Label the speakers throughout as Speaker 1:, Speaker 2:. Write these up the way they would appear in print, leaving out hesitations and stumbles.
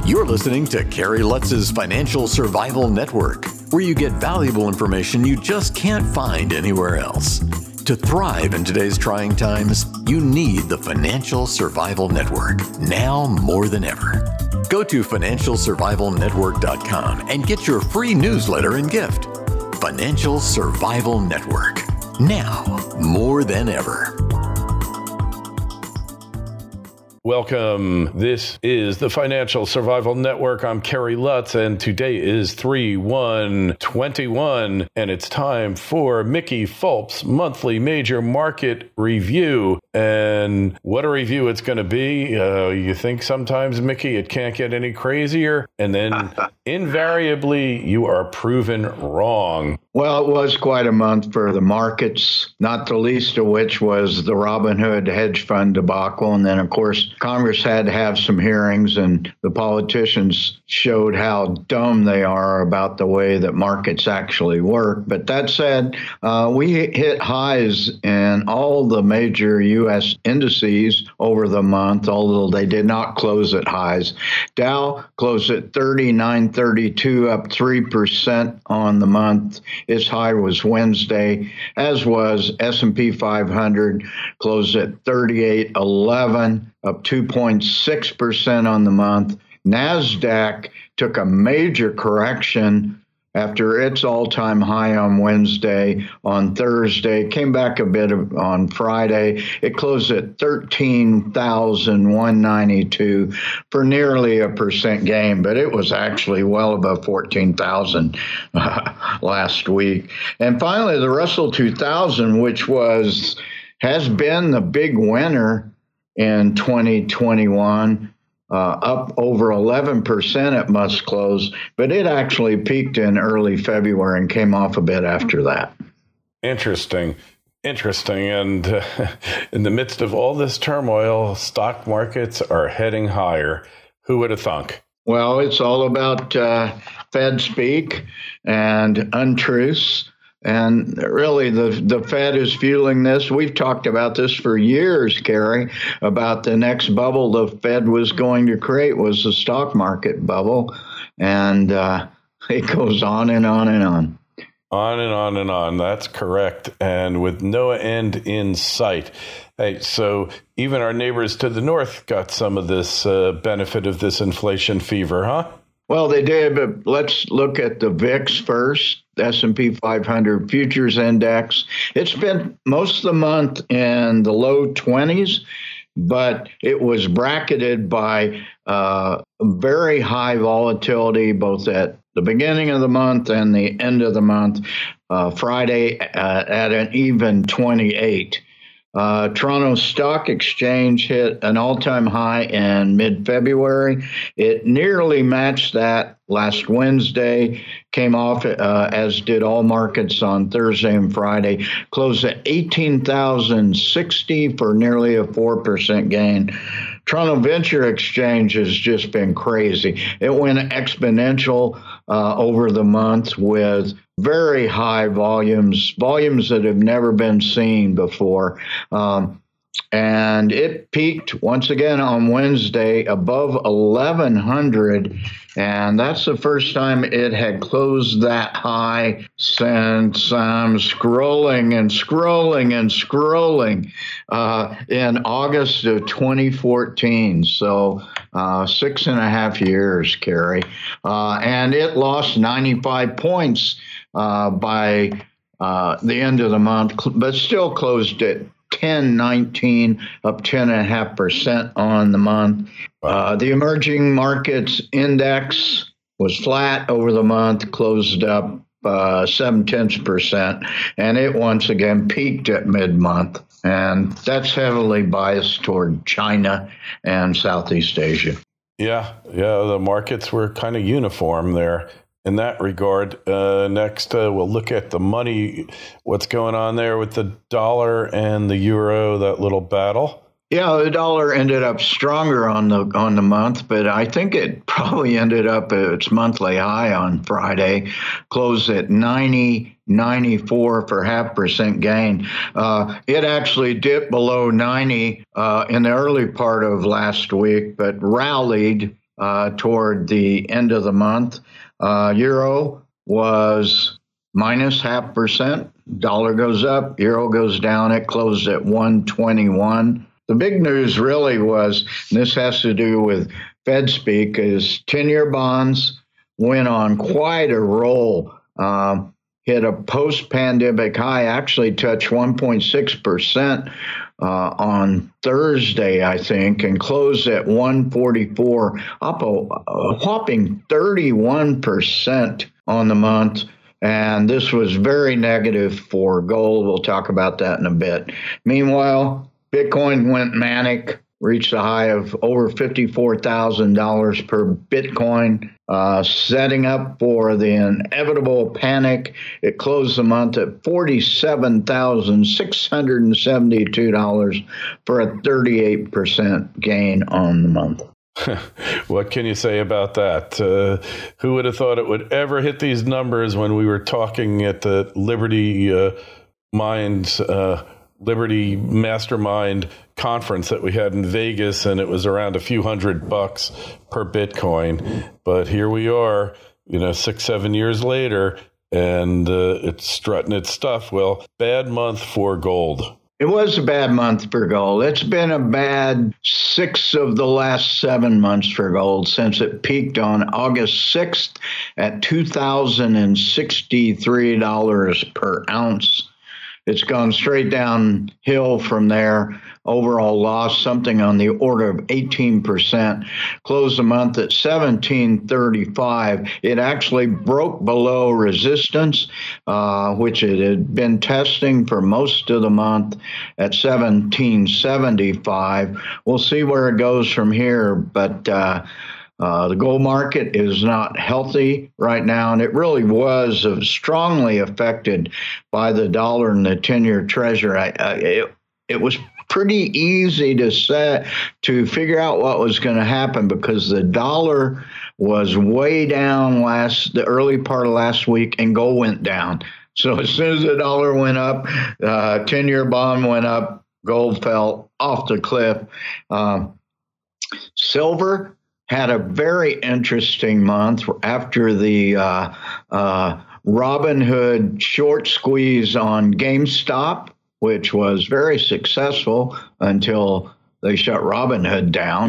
Speaker 1: You're listening to Kerry Lutz's Financial Survival Network, where you get valuable information you just can't find anywhere else. To thrive in today's trying times, you need the Financial Survival Network, now more than ever. Go to financialsurvivalnetwork.com and get your free newsletter and gift. Financial Survival Network, now more than ever.
Speaker 2: Welcome. This is the Financial Survival Network. I'm Kerry Lutz, and today is 3/1/21, and it's time for Mickey Fulp's monthly major market review. And what a review it's going to be. You think sometimes, Mickey, it can't get any crazier, and then invariably you are proven wrong.
Speaker 3: Well, it was quite a month for the markets, not the least of which was the Robinhood hedge fund debacle. And then, of course, Congress had to have some hearings, and the politicians showed how dumb they are about the way that markets actually work. But that said, we hit highs in all the major U.S. indices over the month, although they did not close at highs. Dow closed at 3932, up 3% on the month. Its high was Wednesday, as was S&P 500, closed at 3811, up 2.6% on the month. NASDAQ took a major correction after its all-time high on Wednesday. On Thursday, came back a bit on Friday. It closed at 13,192 for nearly a percent gain, but it was actually well above 14,000 last week. And finally, the Russell 2000, which has been the big winner in 2021, up over 11% at must close, but it actually peaked in early February and came off a bit after that.
Speaker 2: Interesting. And in the midst of all this turmoil, stock markets are heading higher. Who would have thunk?
Speaker 3: Well, it's all about Fed speak and untruths. And really, the Fed is fueling this. We've talked about this for years, Kerry, about the next bubble the Fed was going to create was the stock market bubble. And it goes on and on and on.
Speaker 2: On and on and on. That's correct. And with no end in sight. Hey, so even our neighbors to the north got some of this benefit of this inflation fever, huh?
Speaker 3: Well, they did, but let's look at the VIX first, S&P 500 Futures Index. It's been most of the month in the low 20s, but it was bracketed by very high volatility both at the beginning of the month and the end of the month. Friday at an even 28. Toronto Stock Exchange hit an all-time high in mid-February. It nearly matched that last Wednesday, came off as did all markets on Thursday and Friday, closed at 18,060 for nearly a 4% gain. Toronto Venture Exchange has just been crazy. It went exponential over the month with very high volumes that have never been seen before. And it peaked once again on Wednesday above 1,100. And that's the first time it had closed that high since I'm scrolling in August of 2014. So 6.5 years, Kerry. And it lost 95 points by the end of the month, but still closed at 1019, up 10.5% on the month. The emerging markets index was flat over the month, closed up 0.7%, and it once again peaked at mid-month. And that's heavily biased toward China and Southeast Asia.
Speaker 2: Yeah, the markets were kind of uniform there in that regard. Next, we'll look at the money, what's going on there with the dollar and the euro, that little battle.
Speaker 3: Yeah, the dollar ended up stronger on the month, but I think it probably ended up at its monthly high on Friday, closed at 90.94 for 0.5% gain. It actually dipped below 90 in the early part of last week, but rallied toward the end of the month. Euro was minus 0.5%. Dollar goes up, euro goes down. It closed at 121. The big news really was, and this has to do with Fed speak, is 10-year bonds went on quite a roll. Hit a post-pandemic high, actually touched 1.6% on Thursday, I think, and closed at 144, up a whopping 31% on the month. And this was very negative for gold. We'll talk about that in a bit. Meanwhile, Bitcoin went manic, reached a high of over $54,000 per Bitcoin, setting up for the inevitable panic. It closed the month at $47,672 for a 38% gain on the month.
Speaker 2: What can you say about that? Who would have thought it would ever hit these numbers when we were talking at the Liberty Mastermind conference that we had in Vegas, and it was around a few $100 per Bitcoin. But here we are, 6-7 years later, and it's strutting its stuff. Well, bad month for gold.
Speaker 3: It was a bad month for gold. It's been a bad 6 of the last 7 months for gold since it peaked on August 6th at $2,063 per ounce. It's gone straight downhill from there. Overall loss, something on the order of 18%. Closed the month at 1735. It actually broke below resistance, which it had been testing for most of the month at 1775. We'll see where it goes from here, but the gold market is not healthy right now, and it really was strongly affected by the dollar and the 10-year treasury. It was pretty easy to figure out what was going to happen because the dollar was way down the early part of last week, and gold went down. So as soon as the dollar went up, 10-year bond went up, gold fell off the cliff. Silver had a very interesting month after the Robinhood short squeeze on GameStop, which was very successful until they shut Robinhood down.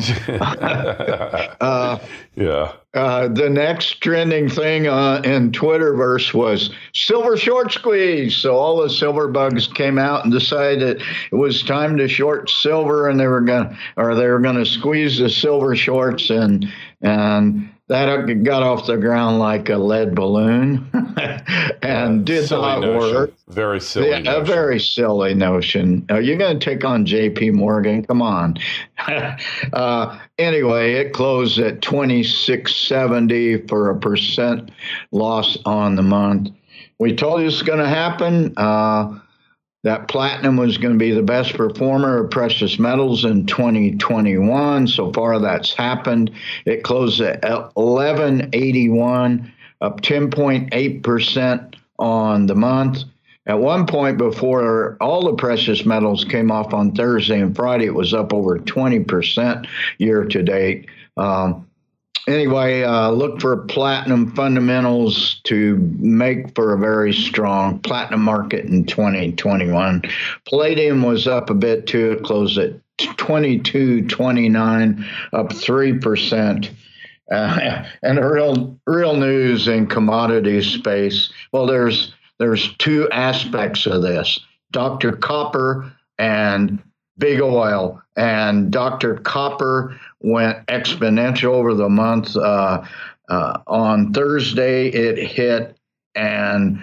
Speaker 3: The next trending thing in Twitterverse was silver short squeeze. So all the silver bugs came out and decided it was time to short silver, and they were going to squeeze the silver shorts, and that got off the ground like a lead balloon and did not work.
Speaker 2: Very silly notion.
Speaker 3: A very silly notion. Are you going to take on J.P. Morgan? Come on. Anyway, it closed at 26.70 for a percent loss on the month. We told you it's going to happen. That platinum was going to be the best performer of precious metals in 2021. So far, that's happened. It closed at 1181, up 10.8% on the month. At one point before all the precious metals came off on Thursday and Friday, it was up over 20% year to date. Anyway, look for platinum fundamentals to make for a very strong platinum market in 2021. Palladium was up a bit too. It closed at 22.29, up 3%. And the real news in commodity space, well, there's two aspects of this: Dr. Copper and big oil. And Dr. Copper went exponential over the month. On Thursday, it hit a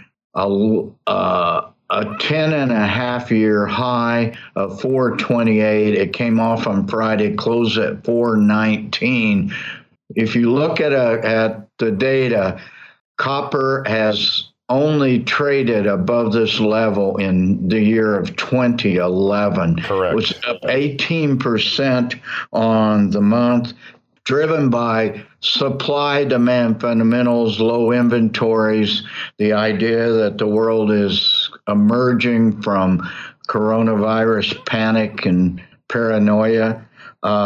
Speaker 3: 10.5-year high of 428. It came off on Friday, closed at 419. If you look at the data, copper has only traded above this level in the year of 2011.
Speaker 2: Correct.
Speaker 3: It was up 18% on the month, driven by supply-demand fundamentals, low inventories, the idea that the world is emerging from coronavirus panic and paranoia.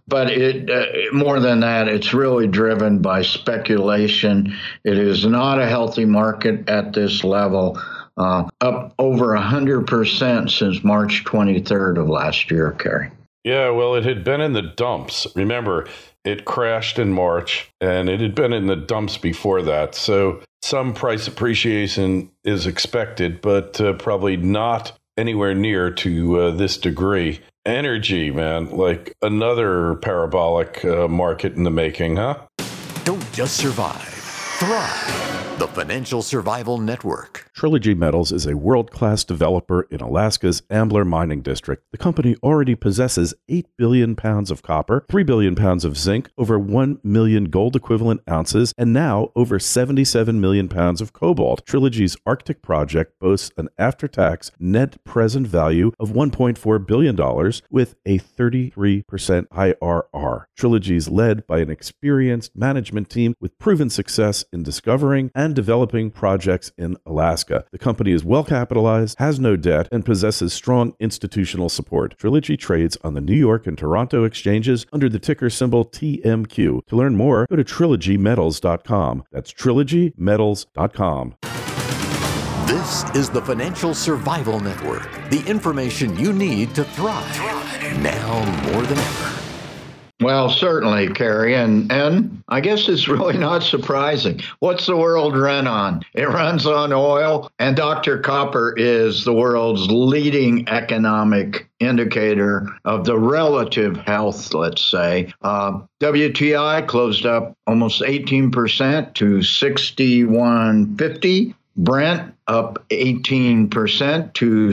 Speaker 3: But more than that, it's really driven by speculation. It is not a healthy market at this level. Up over 100% since March 23rd of last year, Kerry.
Speaker 2: Yeah, well, it had been in the dumps. Remember, it crashed in March, and it had been in the dumps before that. So some price appreciation is expected, but probably not anywhere near to this degree. Energy, man, like another parabolic market in the making, huh?
Speaker 1: Don't just survive, thrive. The Financial Survival Network.
Speaker 4: Trilogy Metals is a world-class developer in Alaska's Ambler Mining District. The company already possesses 8 billion pounds of copper, 3 billion pounds of zinc, over 1 million gold-equivalent ounces, and now over 77 million pounds of cobalt. Trilogy's Arctic project boasts an after-tax net present value of $1.4 billion with a 33% IRR. Trilogy is led by an experienced management team with proven success in discovering and developing projects in Alaska. The company is well capitalized, has no debt, and possesses strong institutional support. Trilogy trades on the New York and Toronto exchanges under the ticker symbol TMQ. To learn more, go to trilogymetals.com. That's trilogymetals.com.
Speaker 1: This is the Financial Survival Network, the information you need to thrive now more than ever.
Speaker 3: Well, certainly, Kerry, and I guess it's really not surprising. What's the world run on? It runs on oil, and Dr. Copper is the world's leading economic indicator of the relative health, let's say. WTI closed up almost 18% to 61.50. Brent up 18% to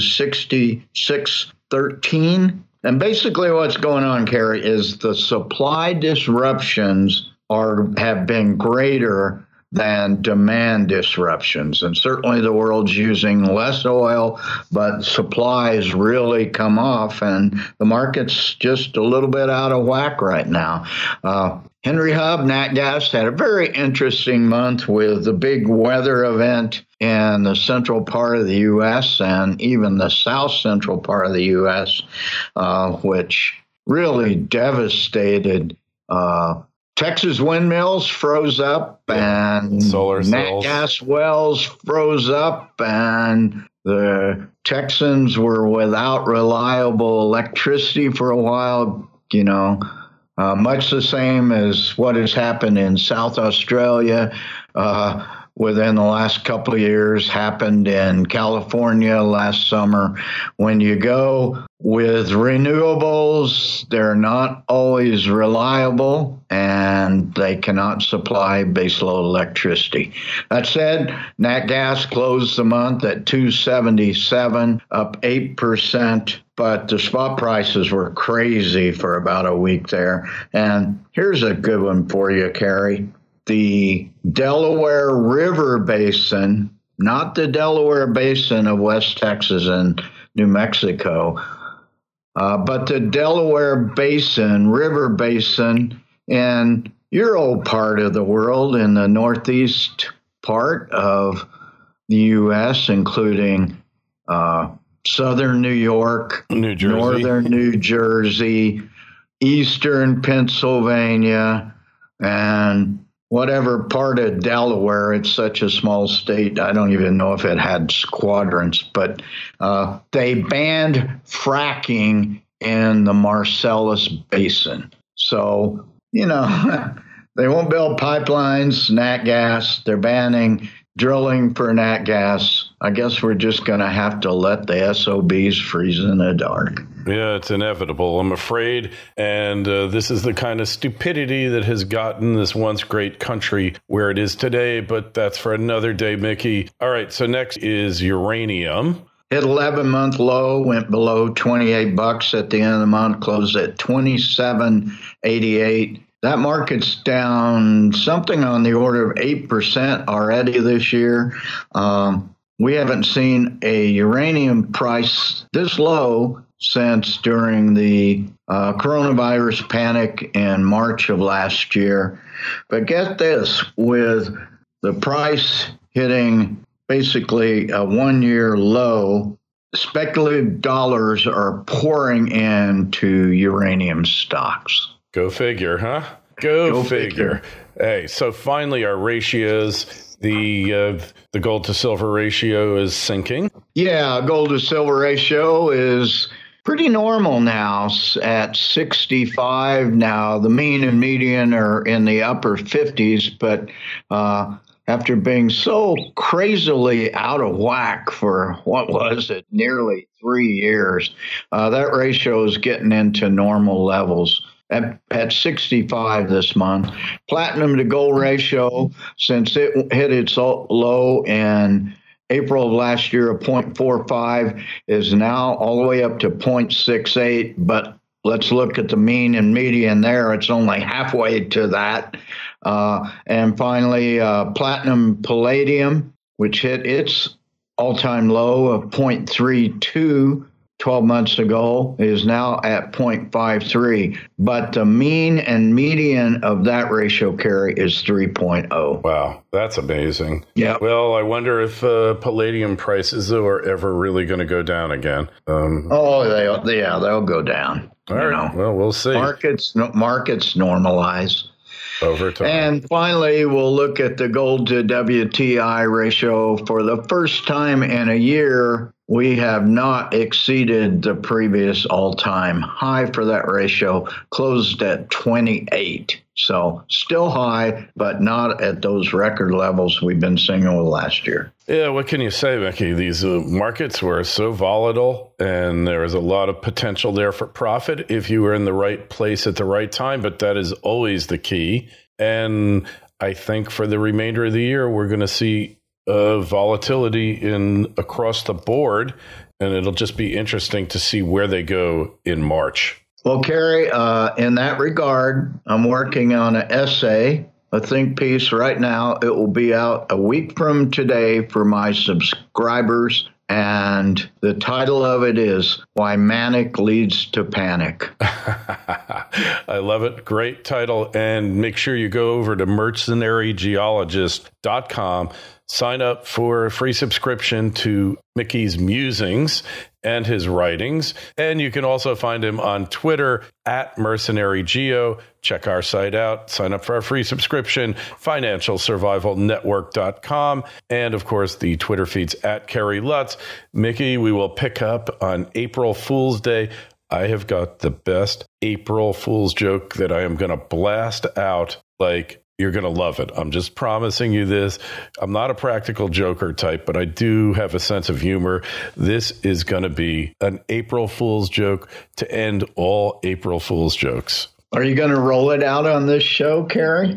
Speaker 3: 66.13. And basically what's going on, Kerry, is the supply disruptions have been greater than demand disruptions. And certainly the world's using less oil, but supplies really come off, and the market's just a little bit out of whack right now. Henry Hub, Nat Gas, had a very interesting month with the big weather event in the central part of the U.S. and even the south central part of the U.S., which really devastated Texas windmills froze up, and Nat gas wells froze up, and the Texans were without reliable electricity for a while, much the same as what has happened in South Australia within the last couple of years, happened in California last summer. When you go with renewables, they're not always reliable, and they cannot supply baseload electricity. That said, Nat Gas closed the month at $2.77, up 8%. But the spot prices were crazy for about a week there. And here's a good one for you, Kerry. The Delaware River Basin, not the Delaware Basin of West Texas and New Mexico, but the Delaware Basin, River Basin, in your old part of the world, in the northeast part of the U.S., including southern New York,
Speaker 2: New Jersey,
Speaker 3: northern New Jersey, eastern Pennsylvania, and whatever part of Delaware. It's such a small state, I don't even know if it had quadrants, but they banned fracking in the Marcellus Basin. So, they won't build pipelines, nat gas. They're banning drilling for nat gas. I guess we're just going to have to let the SOBs freeze in the dark.
Speaker 2: Yeah, it's inevitable, I'm afraid. And this is the kind of stupidity that has gotten this once great country where it is today. But that's for another day, Mickey. All right, so next is uranium.
Speaker 3: Hit 11-month low, went below $28 at the end of the month, closed at $27.88. That market's down something on the order of 8% already this year. We haven't seen a uranium price this low since during the coronavirus panic in March of last year. But get this, with the price hitting basically a one-year low, speculative dollars are pouring into uranium stocks.
Speaker 2: Go figure, huh? Go figure. Hey, so finally our ratios, the gold to silver ratio is sinking.
Speaker 3: Yeah, gold to silver ratio is pretty normal now at 65. Now, the mean and median are in the upper 50s, but after being so crazily out of whack for, what was it, nearly 3 years, that ratio is getting into normal levels. At 65 this month. Platinum to gold ratio, since it hit its low in April of last year of 0.45, is now all the way up to 0.68. But let's look at the mean and median there. It's only halfway to that. And finally, platinum palladium, which hit its all-time low of 0.32 12 months ago, is now at 0.53. But the mean and median of that ratio, Kerry, is 3.0.
Speaker 2: Wow, that's amazing.
Speaker 3: Yeah.
Speaker 2: Well, I wonder if palladium prices are ever really going to go down again.
Speaker 3: They'll go down.
Speaker 2: All right. Well, we'll see.
Speaker 3: Markets normalize
Speaker 2: over time.
Speaker 3: And finally, we'll look at the gold to WTI ratio. For the first time in a year, we have not exceeded the previous all-time high for that ratio, closed at 28. So still high, but not at those record levels we've been seeing over the last year.
Speaker 2: Yeah, what can you say, Mickey? These markets were so volatile, and there was a lot of potential there for profit if you were in the right place at the right time, but that is always the key. And I think for the remainder of the year, we're going to see volatility across the board, and it'll just be interesting to see where they go in March.
Speaker 3: Well, Kerry, in that regard, I'm working on an essay, a think piece right now. It will be out a week from today for my subscribers, and the title of it is Why Manic Leads to Panic.
Speaker 2: I love it. Great title. And make sure you go over to mercenarygeologist.com. Sign up for a free subscription to Mickey's musings and his writings. And you can also find him on Twitter at mercenarygeo. Check our site out. Sign up for our free subscription, financialsurvivalnetwork.com. And, of course, the Twitter feeds at Kerry Lutz. Mickey, we will pick up on April Fool's Day. I have got the best April Fool's joke that I am going to blast out. You're going to love it. I'm just promising you this. I'm not a practical joker type, but I do have a sense of humor. This is going to be an April Fool's joke to end all April Fool's jokes.
Speaker 3: Are you going to roll it out on this show, Kerry?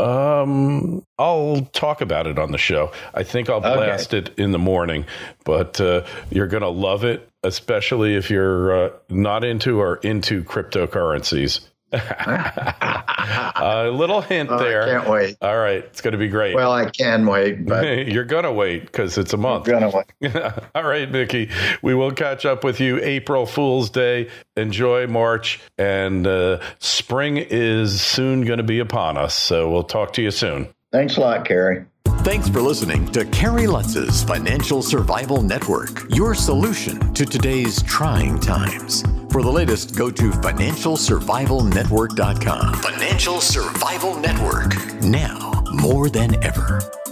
Speaker 2: I'll talk about it on the show. I think I'll blast it in the morning, but you're going to love it, especially if you're not into or into cryptocurrencies. A little hint there.
Speaker 3: I can't wait.
Speaker 2: All right. It's going to be great.
Speaker 3: Well, I can wait, but
Speaker 2: you're going to wait because it's a month.
Speaker 3: I'm going to wait.
Speaker 2: All right, Mickey. We will catch up with you April Fool's Day. Enjoy March, and spring is soon going to be upon us. So we'll talk to you soon.
Speaker 3: Thanks a lot, Kerry.
Speaker 1: Thanks for listening to Kerry Lutz's Financial Survival Network, your solution to today's trying times. For the latest, go to financialsurvivalnetwork.com. Financial Survival Network, now more than ever.